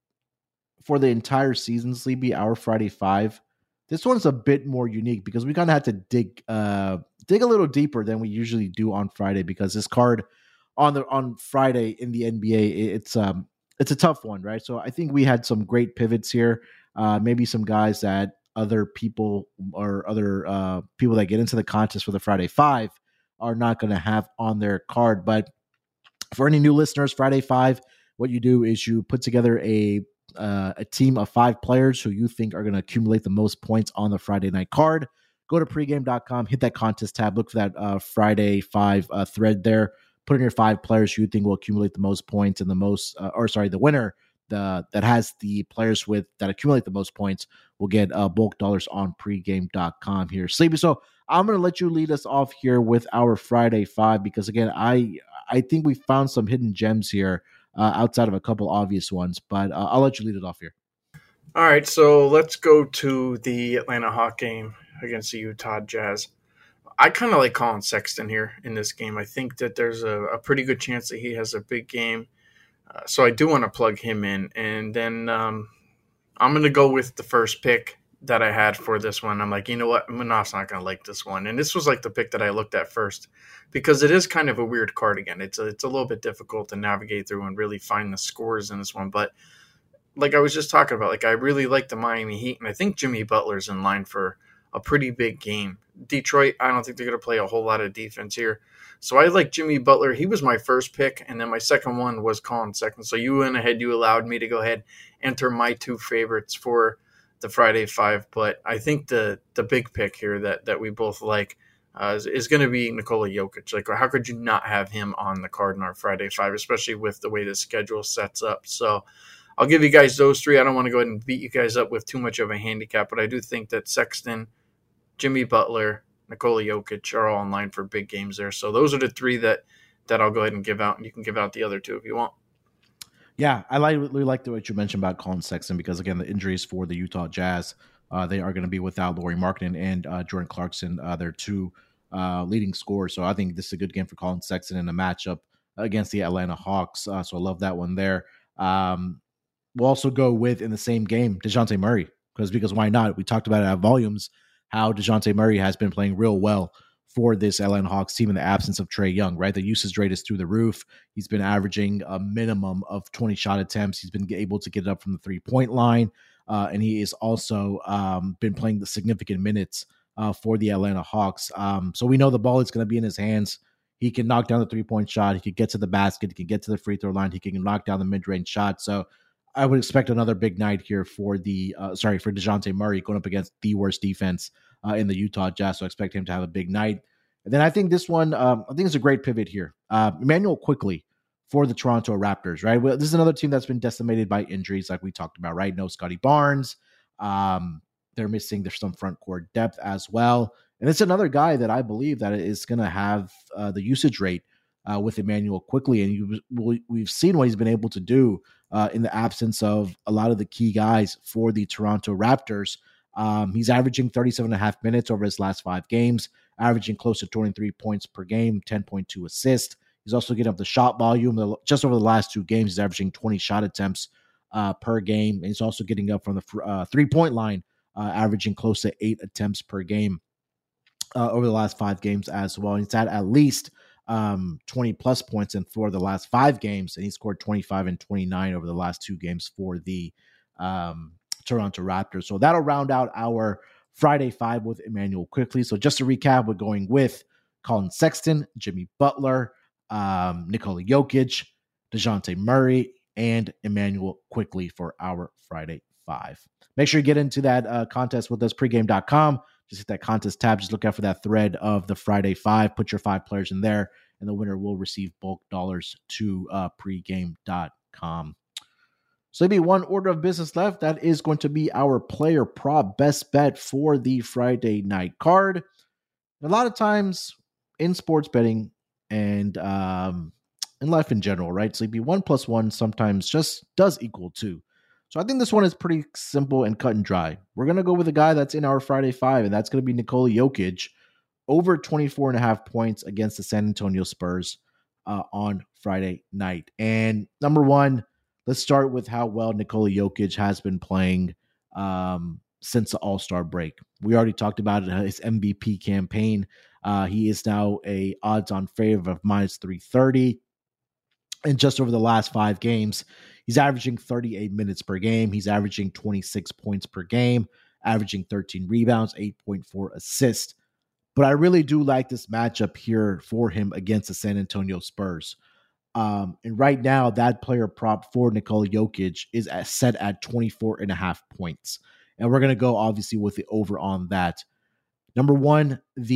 for the entire season, Sleepy, our Friday Five, this one's a bit more unique because we kind of had to dig uh, dig a little deeper than we usually do on Friday, because this card on the on Friday in the N B A, it's um it's a tough one, right? So I think we had some great pivots here. Uh, maybe some guys that other people or other uh, people that get into the contest for the Friday Five are not going to have on their card. But for any new listeners, Friday Five, what you do is you put together a uh, a team of five players who you think are going to accumulate the most points on the Friday night card. Go to pregame dot com, hit that contest tab, look for that uh, Friday five uh, thread there. Put in your five players who you think will accumulate the most points and the most, uh, or sorry, the winner the that has the players with that accumulate the most points will get uh, bulk dollars on pregame dot com here. Sleepy, so I'm going to let you lead us off here with our Friday five because, again, I I think we found some hidden gems here uh, outside of a couple obvious ones, but uh, I'll let you lead it off here. All right, so let's go to the Atlanta Hawk game against the Utah Jazz. I kind of like Colin Sexton here in this game. I think that there's a, a pretty good chance that he has a big game. Uh, so I do want to plug him in. And then um, I'm going to go with the first pick that I had for this one. I'm like, you know what? Manaf's not going to like this one. And this was like the pick that I looked at first because it is kind of a weird card again. It's a, it's a little bit difficult to navigate through and really find the scores in this one. But like I was just talking about, like I really like the Miami Heat. And I think Jimmy Butler's in line for a pretty big game. Detroit, I don't think they're going to play a whole lot of defense here. So I like Jimmy Butler. He was my first pick, and then my second one was Colin Sexton. So you went ahead, you allowed me to go ahead, enter my two favorites for the Friday Five. But I think the the big pick here that that we both like uh, is, is going to be Nikola Jokic. Like, how could you not have him on the card in our Friday Five, especially with the way the schedule sets up? So I'll give you guys those three. I don't want to go ahead and beat you guys up with too much of a handicap, but I do think that Sexton, Jimmy Butler, Nikola Jokic are all in line for big games there. So those are the three that, that I'll go ahead and give out, and you can give out the other two if you want. Yeah, I like, really like what you mentioned about Colin Sexton because, again, the injuries for the Utah Jazz, uh, they are going to be without Lauri Markkanen and uh, Jordan Clarkson, uh, their two uh, leading scorers. So I think this is a good game for Colin Sexton in a matchup against the Atlanta Hawks. Uh, so I love that one there. Um, we'll also go with, in the same game, DeJounte Murray because because why not? We talked about it at Volumes, how DeJounte Murray has been playing real well for this Atlanta Hawks team in the absence of Trae Young, right? The usage rate is through the roof. He's been averaging a minimum of twenty shot attempts. He's been able to get it up from the three-point line, uh, and he has also um, been playing the significant minutes uh, for the Atlanta Hawks. Um, so we know the ball is going to be in his hands. He can knock down the three-point shot. He can get to the basket. He can get to the free throw line. He can knock down the mid-range shot. So I would expect another big night here for the uh, sorry for DeJounte Murray going up against the worst defense uh, in the Utah Jazz. So I expect him to have a big night. And then I think this one, um, I think it's a great pivot here. Uh, Immanuel Quickley for the Toronto Raptors, right? Well, this is another team that's been decimated by injuries, like we talked about, right? No Scotty Barnes. Um, they're missing there's some front court depth as well. And it's another guy that I believe that is going to have uh, the usage rate uh, with Immanuel Quickley. And you, we've seen what he's been able to do uh, in the absence of a lot of the key guys for the Toronto Raptors. Um, he's averaging thirty-seven and a half minutes over his last five games, averaging close to twenty-three points per game, ten point two assists. He's also getting up the shot volume. Just over the last two games, he's averaging twenty shot attempts uh, per game. And he's also getting up from the uh, three-point line, uh, averaging close to eight attempts per game uh, over the last five games as well. And he's had at least um, twenty-plus points in four of the last five games, and he scored twenty-five and twenty-nine over the last two games for the um, Toronto Raptors. So that'll round out our Friday Five with Immanuel Quickley. So just to recap, we're going with Colin Sexton, Jimmy Butler, um, Nikola Jokic, DeJounte Murray, and Immanuel Quickley for our Friday Five. Make sure you get into that uh, contest with us, pregame dot com. Just hit that contest tab. Just look out for that thread of the Friday Five. Put your five players in there, and the winner will receive bulk dollars to uh, pregame dot com. So maybe one order of business left. That is going to be our player prop best bet for the Friday night card. A lot of times in sports betting and um, in life in general, right? So maybe one plus one sometimes just does equal two. So I think this one is pretty simple and cut and dry. We're going to go with a guy that's in our Friday Five, and that's going to be Nikola Jokic, over twenty-four and a half points against the San Antonio Spurs uh, on Friday night. And number one, let's start with how well Nikola Jokic has been playing um, since the All-Star break. We already talked about it, his M V P campaign. Uh, he is now a odds-on favorite of minus three thirty. And just over the last five games, he's averaging thirty-eight minutes per game. He's averaging twenty-six points per game, averaging thirteen rebounds, eight point four assists. But I really do like this matchup here for him against the San Antonio Spurs. Um, and right now, that player prop for Nikola Jokic is at, set at twenty-four and a half points. And we're going to go obviously with the over on that. Number one,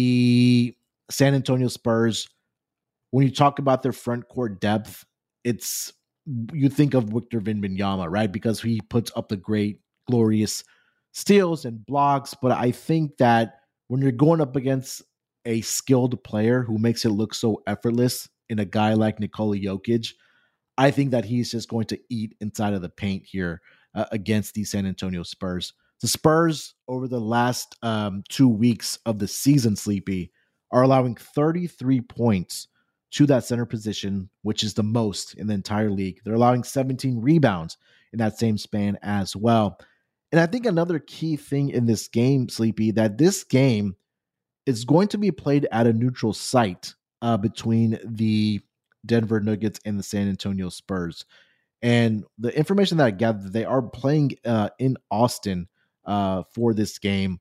the San Antonio Spurs. When you talk about their front court depth, it's you think of Victor Wembanyama, right? Because he puts up the great, glorious steals and blocks. But I think that when you're going up against a skilled player who makes it look so effortless in a guy like Nikola Jokic, I think that he's just going to eat inside of the paint here uh, against the San Antonio Spurs. The Spurs, over the last um, two weeks of the season, Sleepy, are allowing thirty-three points to that center position, which is the most in the entire league. They're allowing seventeen rebounds in that same span as well. And I think another key thing in this game, Sleepy, that this game is going to be played at a neutral site uh, between the Denver Nuggets and the San Antonio Spurs. And the information that I gathered, they are playing uh, in Austin uh, for this game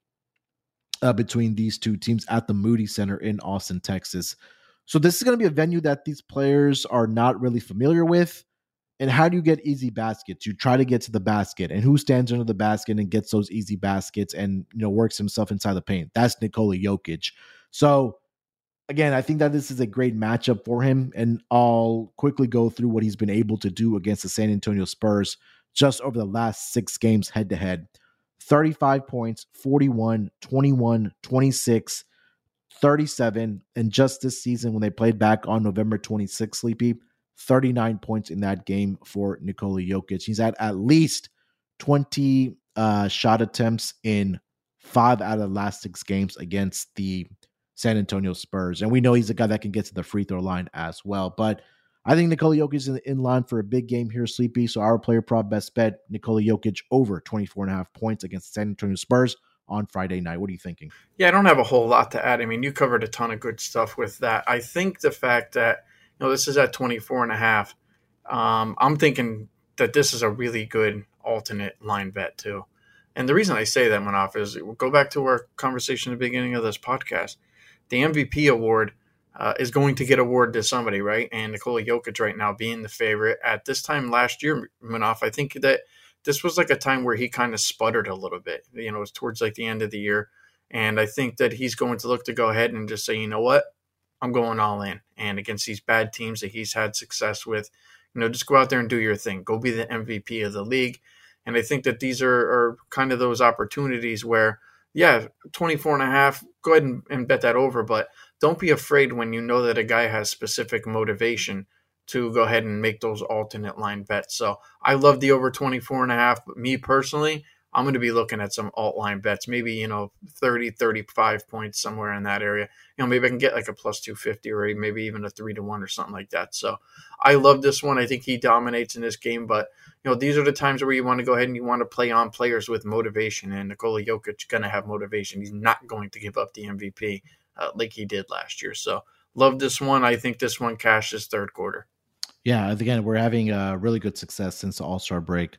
uh, between these two teams at the Moody Center in Austin, Texas. So this is going to be a venue that these players are not really familiar with. And how do you get easy baskets? You try to get to the basket, and who stands under the basket and gets those easy baskets and, you know, works himself inside the paint? That's Nikola Jokic. So again, I think that this is a great matchup for him, and I'll quickly go through what he's been able to do against the San Antonio Spurs just over the last six games head to head. thirty-five points, forty-one, twenty-one, twenty-six, thirty-seven, and just this season when they played back on November twenty-sixth, Sleepy, thirty-nine points in that game for Nikola Jokic. He's had at least twenty uh, shot attempts in five out of the last six games against the San Antonio Spurs. And we know he's a guy that can get to the free throw line as well. But I think Nikola Jokic is in, in line for a big game here, Sleepy. So our player prop best bet, Nikola Jokic over twenty-four and a half points against the San Antonio Spurs on Friday night. What are you thinking? Yeah, I don't have a whole lot to add. I mean, you covered a ton of good stuff with that. I think the fact that, you know, this is at twenty-four and a half. Um, I'm thinking that this is a really good alternate line bet too. And the reason I say that, Manaf, is we'll go back to our conversation at the beginning of this podcast. The M V P award uh, is going to get awarded to somebody, right? And Nikola Jokic right now being the favorite. At this time last year, Manaf, I think that this was like a time where he kind of sputtered a little bit. You know, it was towards like the end of the year. And I think that he's going to look to go ahead and just say, you know what? I'm going all in. And against these bad teams that he's had success with, you know, just go out there and do your thing. Go be the M V P of the league. And I think that these are, are kind of those opportunities where, yeah, twenty-four and a half, go ahead and, and bet that over. But don't be afraid when you know that a guy has specific motivation to go ahead and make those alternate line bets. So I love the over twenty-four and a half. But me personally, I'm going to be looking at some alt line bets, maybe, you know, thirty, thirty-five points somewhere in that area. You know, maybe I can get like a plus two fifty or maybe even a three to one or something like that. So I love this one. I think he dominates in this game, but you know, these are the times where you want to go ahead and you want to play on players with motivation, and Nikola Jokic is going to have motivation. He's not going to give up the M V P uh, like he did last year. So love this one. I think this one cashes third quarter. Yeah, again, we're having a really good success since the All-Star break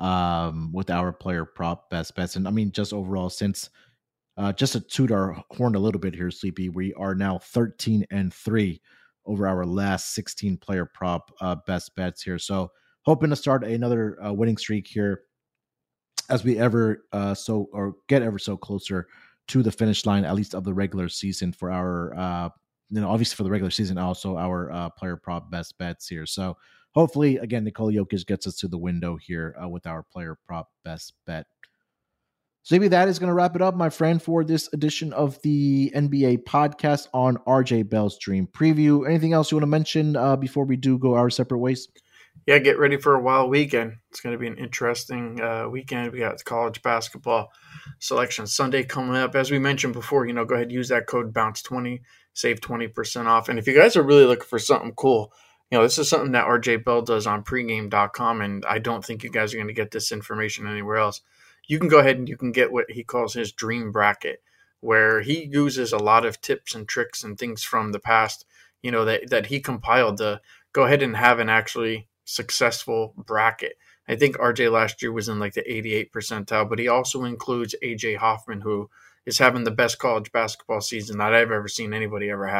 um, with our player prop best bets. And I mean, just overall, since uh, just to toot our horn a little bit here, Sleepy, we are now thirteen and three over our last sixteen player prop uh, best bets here. So hoping to start another uh, winning streak here as we ever uh, so or get ever so closer to the finish line, at least of the regular season for our, uh, you know, obviously for the regular season, also our uh, player prop best bets here. So hopefully, again, Nikola Jokic gets us to the window here uh, with our player prop best bet. So maybe that is going to wrap it up, my friend, for this edition of the N B A podcast on R J Bell's Dream Preview. Anything else you want to mention uh, before we do go our separate ways? Yeah, get ready for a wild weekend. It's going to be an interesting uh, weekend. We got college basketball selection Sunday coming up. As we mentioned before, you know, go ahead and use that code bounce twenty, save twenty percent off. And if you guys are really looking for something cool, you know, this is something that R J Bell does on pregame dot com, and I don't think you guys are going to get this information anywhere else. You can go ahead and you can get what he calls his dream bracket, where he uses a lot of tips and tricks and things from the past, you know, that, that he compiled to go ahead and have an actually successful bracket. I think R J last year was in like the eighty-eight percentile, but he also includes A J Hoffman, who is having the best college basketball season that I've ever seen anybody ever have.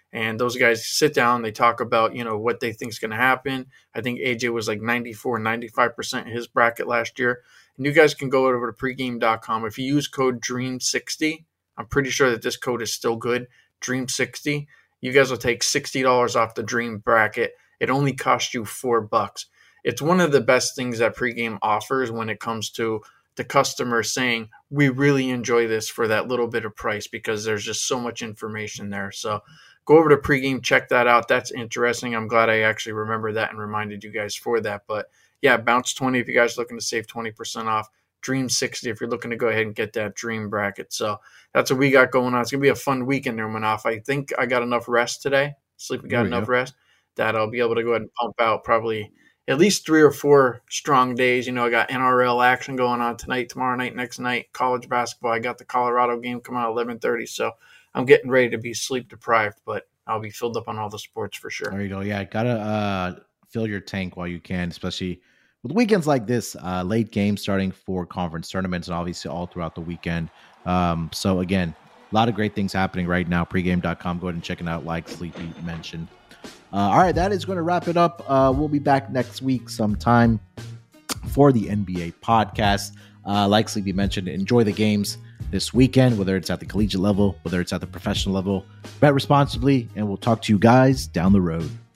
And those guys sit down, they talk about, you know, what they think is going to happen. I think A J was like ninety-four, ninety-five percent in his bracket last year. And you guys can go over to pregame dot com. If you use code dream sixty, I'm pretty sure that this code is still good, dream sixty. You guys will take sixty dollars off the dream bracket. It only costs you four bucks. It's one of the best things that pregame offers when it comes to the customer saying, we really enjoy this for that little bit of price, because there's just so much information there. So go over to pregame, check that out. That's interesting. I'm glad I actually remembered that and reminded you guys for that. But yeah, Bounce twenty if you guys are looking to save twenty percent off. Dream sixty if you're looking to go ahead and get that dream bracket. So that's what we got going on. It's going to be a fun weekend there, Manoff. I think I got enough rest today. Sleep, got enough go. rest that I'll be able to go ahead and pump out probably at least three or four strong days. You know, I got N R L action going on tonight, tomorrow night, next night, college basketball. I got the Colorado game coming out at eleven thirty. So I'm getting ready to be sleep deprived, but I'll be filled up on all the sports for sure. There you go. Yeah, got to uh, fill your tank while you can, especially with weekends like this, uh, late games starting for conference tournaments and obviously all throughout the weekend. Um, so again, a lot of great things happening right now. pregame dot com. Go ahead and check it out, like Sleepy mentioned. Uh, all right, that is going to wrap it up. Uh, we'll be back next week sometime for the N B A podcast. Uh, like Sleepy mentioned, enjoy the games this weekend, whether it's at the collegiate level, whether it's at the professional level. Bet responsibly, and we'll talk to you guys down the road.